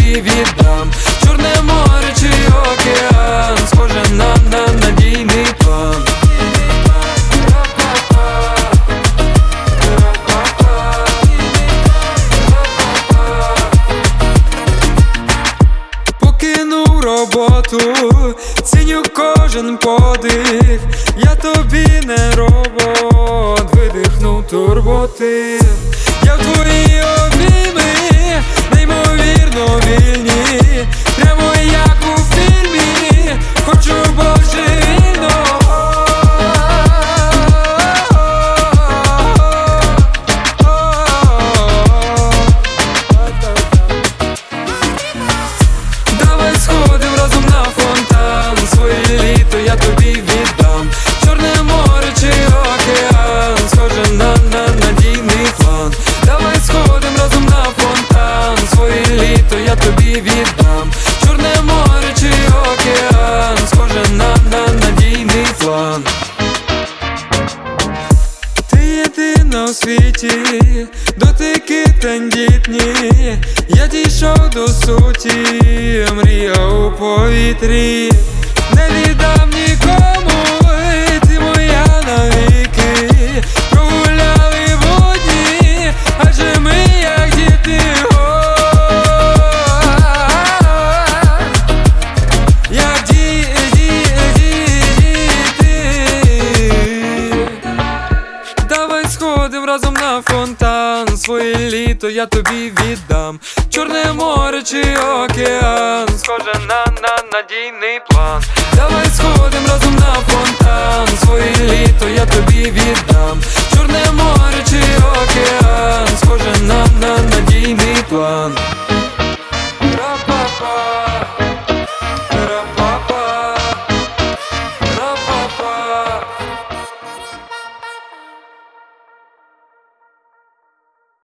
тобі віддам. Чорне море чи океан, схоже на надійний план. Покинув роботу, ціню кожен подих. Я тобі не робот, видихнув турботи. Я в твої обійми, неймовірно вільні, прямо як у фільмі, хочу божевільно. Давай сходим разом на фонтан, своє літо я тобі віддам. Чорне море чи океан, схоже на надійний план. Давай сходим разом на фонтан, своє літо я тобі віддам. Чорне море чи океан, схоже на надійний план. Ти єдина у світі, дотики тендітні. Я дійшов до суті, мрія у повітрі. Не віддам нікому, ти моя навіки. Прогуляли водні, адже ми як діти. Як діти. Давай сходим разом на фонтан, своє літо я тобі віддам. Чорне море чи океан, схоже на надійний план. Давай сходим разом на фонтан, своє літо я тобі віддам.